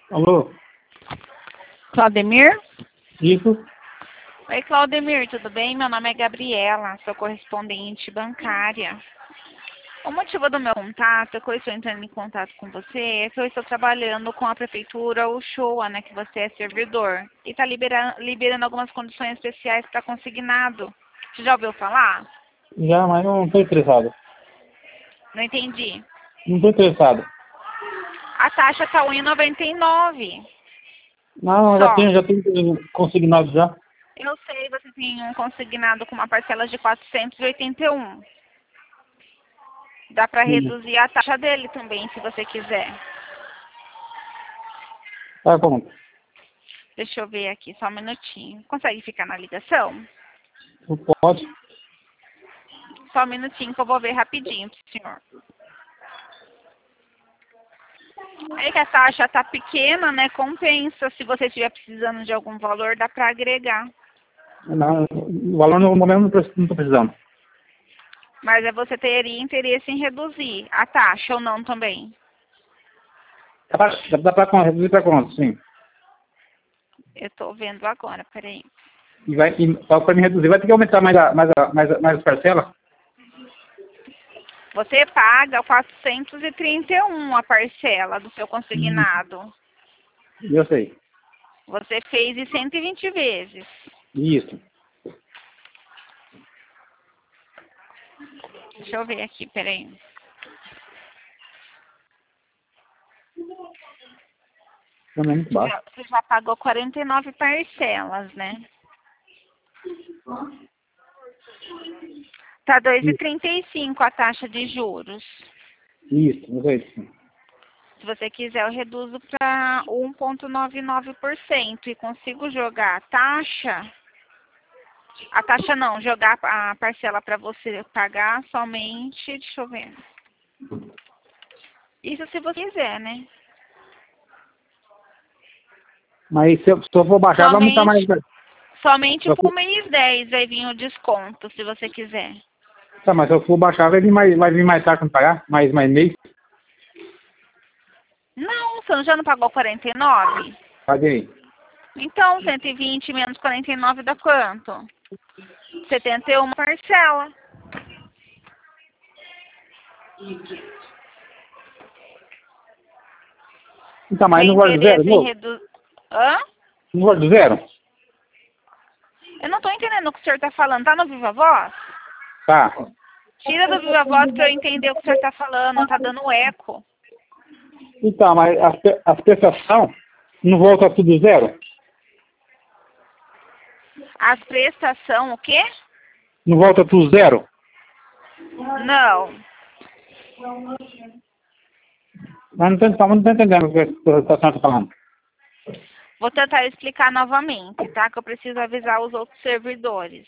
Alô? Claudemir? Isso? Oi, Claudemir, tudo bem? Meu nome é Gabriela, sou correspondente bancária. O motivo do meu contato, que eu estou entrando em contato com você, é que eu estou trabalhando com a prefeitura Uchoa, né, que você é servidor, e está liberando algumas condições especiais para consignado. Você já ouviu falar? Já, mas não estou interessado. Não entendi. Não estou interessado. A taxa está R$ 1,99 Não, só. já tenho consignado já. Eu sei, você tem um consignado com uma parcela de 481. Dá para Hum. reduzir a taxa dele também, se você quiser. Tá bom. Deixa eu ver aqui, só um minutinho. Consegue ficar na ligação? Tu pode? Só um minutinho que eu vou ver rapidinho pro senhor. É que a taxa tá pequena, né? Compensa. Se você estiver precisando de algum valor, dá para agregar. Não, o valor no momento não estou precisando. Mas você teria interesse em reduzir a taxa ou não também? Dá para reduzir para quanto, sim. Eu tô vendo agora, peraí. Para me reduzir, vai ter que aumentar mais as parcelas? Você paga 431 a parcela do seu Hum. consignado. Eu sei. Você fez em 120 vezes. Isso. Deixa eu ver aqui, peraí. Também é muito baixo. Você já pagou 49 parcelas, né? Tá Isso. 2,35 a taxa de juros. Isso, eu sei. Se você quiser, eu reduzo para 1,99% e consigo jogar a taxa. A taxa não, jogar a parcela para você pagar somente, deixa eu ver. Isso se você quiser, né? Mas se eu for baixar, vai aumentar mais. Somente por mês 10 vai vir o desconto, se você quiser. Tá, mas se eu for baixar, vai vir mais taxa para pagar? Mais mês? Não, você já não pagou 49? Paguei. Então, 120 menos 49 dá quanto? 71 parcela. Então, mas Tem não vale do zero, interesse em novo? reduzir... Hã? Não vale do zero? Eu não tô entendendo o que o senhor tá falando. Tá no Viva Voz? Tá. Tira do Viva Voz pra eu entender o que o senhor tá falando. Tá dando eco. Então, mas as prestações não volta tudo zero? As prestação, o quê? Não volta tudo zero? Não. Mas não tô entendendo o que a prestação está falando. Vou tentar explicar novamente, tá? Que eu preciso avisar os outros servidores.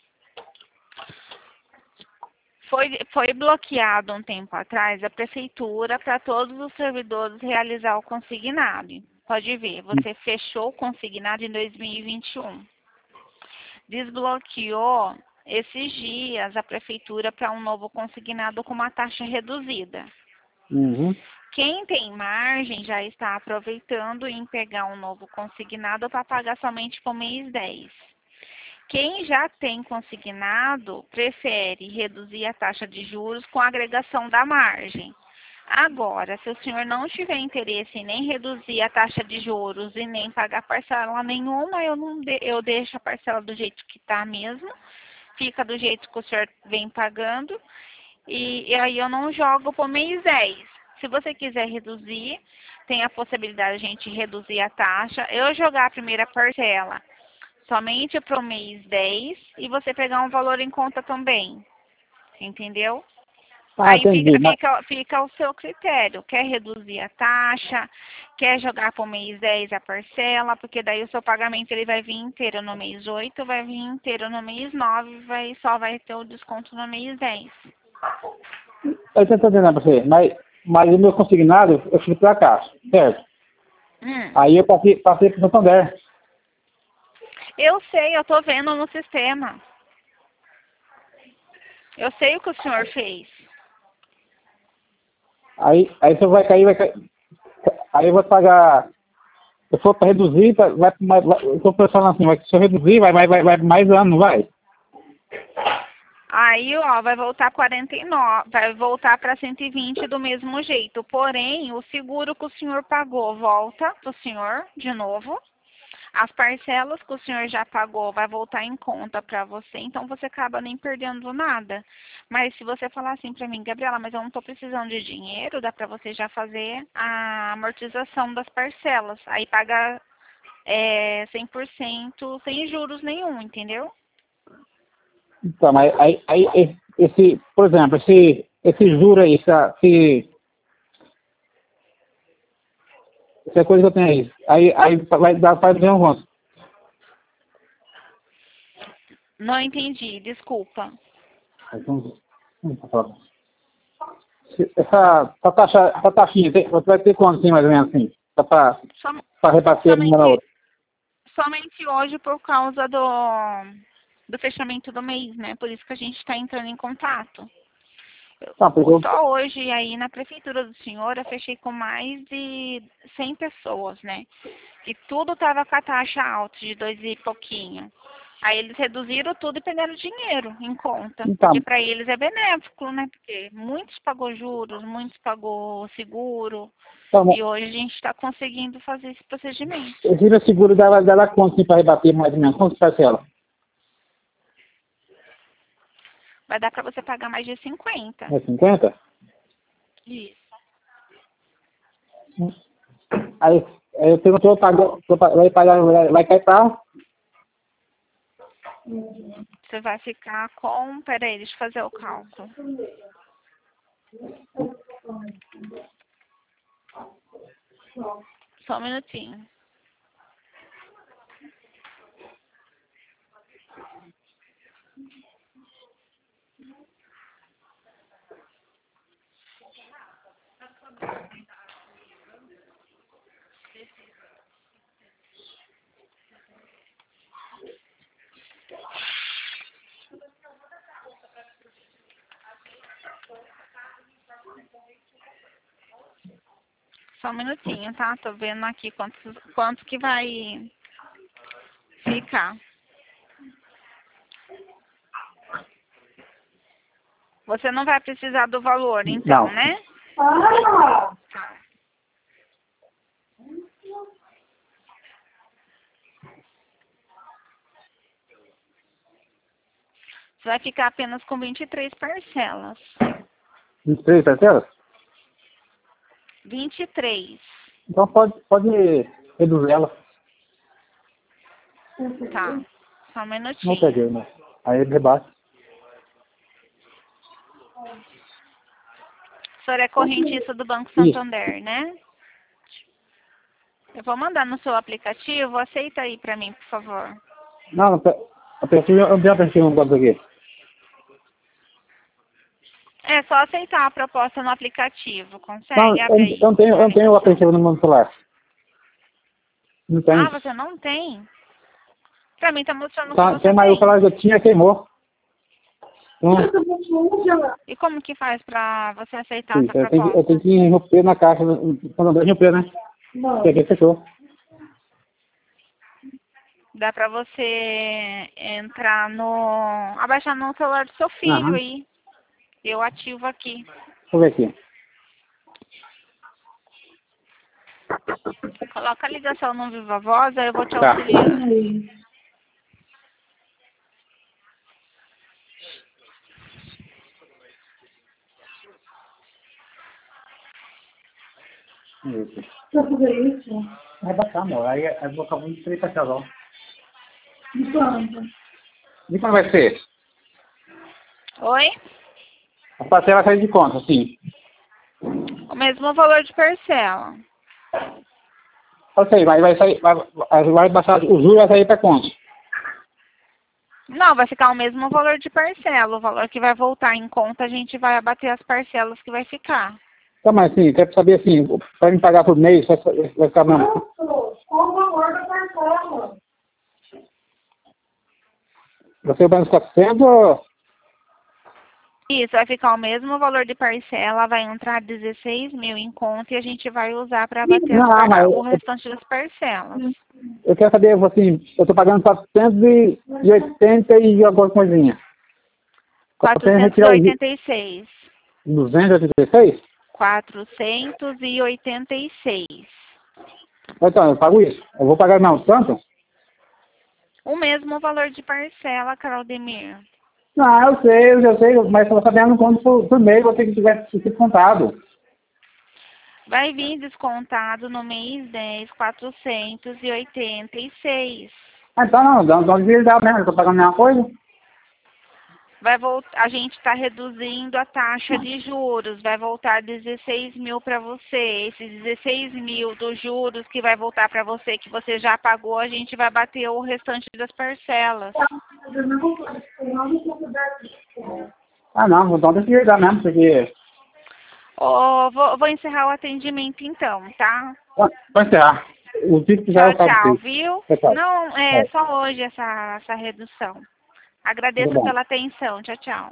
Foi bloqueado um tempo atrás a prefeitura para todos os servidores realizar o consignado. Pode ver, você fechou o consignado em 2021. Desbloqueou esses dias a prefeitura para um novo consignado com uma taxa reduzida. Uhum. Quem tem margem já está aproveitando em pegar um novo consignado para pagar somente por mês 10. Quem já tem consignado prefere reduzir a taxa de juros com a agregação da margem. Agora, se o senhor não tiver interesse em nem reduzir a taxa de juros e nem pagar parcela nenhuma, eu deixo a parcela do jeito que está mesmo, fica do jeito que o senhor vem pagando, e aí eu não jogo por mês 10. Se você quiser reduzir, tem a possibilidade de a gente reduzir a taxa, eu jogar a primeira parcela somente para o mês 10 e você pegar um valor em conta também. Entendeu? Ah, Aí entendi. fica ao seu critério. Quer reduzir a taxa, quer jogar para o mês 10 a parcela, porque daí o seu pagamento ele vai vir inteiro no mês 8, vai vir inteiro no mês 9, só vai ter o desconto no mês 10. Eu estou entendendo pra você, mas o meu consignado, eu fui para cá, certo? Aí eu passei para o Santander. Eu sei, eu tô vendo no sistema. Eu sei o que o senhor fez. Aí você vai cair. Aí eu vou pagar. Se for para reduzir, vai mais. Eu estou pensando assim, se eu reduzir, vai mais ano, não vai? Aí, ó, vai voltar 49, vai voltar para 120 do mesmo jeito. Porém, o seguro que o senhor pagou volta para o senhor de novo. As parcelas que o senhor já pagou vai voltar em conta para você, então você acaba nem perdendo nada. Mas se você falar assim para mim, Gabriela, mas eu não estou precisando de dinheiro, dá para você já fazer a amortização das parcelas. Aí paga 100% sem juros nenhum, entendeu? Então, mas aí por exemplo, esse juro aí, essa coisa que eu tenho aí vai dar para ver um quanto? Não entendi, desculpa. Então, essa taxinha, você vai ter quanto assim, mais ou menos assim? Só para rebater uma na outra. Somente hoje por causa do fechamento do mês, né? Por isso que a gente está entrando em contato. Só hoje aí na prefeitura do senhor eu fechei com mais de 100 pessoas, né? Que tudo tava com a taxa alta de 2 e pouquinho. Aí eles reduziram tudo e pegaram dinheiro em conta. Então, porque para eles é benéfico, né? Porque muitos pagou juros, muitos pagou seguro. então, E hoje a gente está conseguindo fazer esse procedimento. esse seguro dá quanto assim, para rebater mais ou menos? Quanto parcela? Vai dar para você pagar mais de 50. É 50? Isso. Aí eu perguntou, vai cair para? Você vai ficar com... Peraí, deixa eu fazer o cálculo. Só um minutinho. Só um minutinho, tá? Tô vendo aqui quanto que vai ficar. Você não vai precisar do valor, então, Não. né? Tá. Você vai ficar apenas com 23 parcelas. 23 parcelas? 23. Então pode reduzir ela. Tá. Só um Não minutinho. peguei, né? Aí ele rebate. O senhor é correntista do Banco Santander, né? Eu vou mandar no seu aplicativo. Aceita aí pra mim, por favor. Não, eu tenho aplicativo no banco aqui. É só aceitar a proposta no aplicativo. Não, Consegue? Abre aí. eu não tenho o aplicativo no meu celular. Não tem. Ah, você não tem? Pra mim tá mostrando que você Tem, mas o tem. celular que eu tinha queimou. E como que faz pra você aceitar essa Eu proposta? tenho que ir em Rio Preto na caixa, em Rio Preto, né? Não. Peguei, fechou. Dá pra você entrar no... abaixar no celular do seu filho aí. Eu ativo aqui. Deixa eu ver aqui. Coloca a ligação no Viva Voz, aí eu vou te Tá. auxiliar. Pra fazer isso? Vai baixar, amor. Aí eu vou acabar de 3 parcelas. De quanto? De quanto vai ser? Oi? A parcela sai de quanto, assim? O mesmo valor de parcela. Eu sei, vai sair, vai baixar, o juro vai sair para quanto? Não, vai ficar o mesmo valor de parcela. O valor que vai voltar em conta, a gente vai abater as parcelas que vai ficar. Tá, mas assim, quer saber assim, para me pagar por mês, vai ficar mesmo. Qual o valor da parcela? Vai ser menos 400 ou... Isso, vai ficar o mesmo valor de parcela, vai entrar 16 mil em conta e a gente vai usar para bater o restante das parcelas. Eu quero saber, assim, eu tô pagando 480 e alguma coisinha. 486. 286? 486. Então, eu pago isso. Eu vou pagar não, tanto? O mesmo valor de parcela, Claudemir. Não, eu sei, mas eu vou saber no conto por mês, vou ter que tiver descontado. Vai vir descontado no mês 10, 486. Então não, dá devia dar mesmo, eu tô pagando a mesma coisa. Vai voltar, a gente está reduzindo a taxa de juros, vai voltar 16 mil para você. Esses 16 mil dos juros que vai voltar para você, que você já pagou, a gente vai bater o restante das parcelas. Ah não, então deixa eu dar mesmo, porque... Vou encerrar o atendimento então, tá? Pode encerrar. O vídeo que já eu Tchau, viu? Tchau. Não, é só hoje essa redução. Agradeço pela atenção. Tchau, tchau.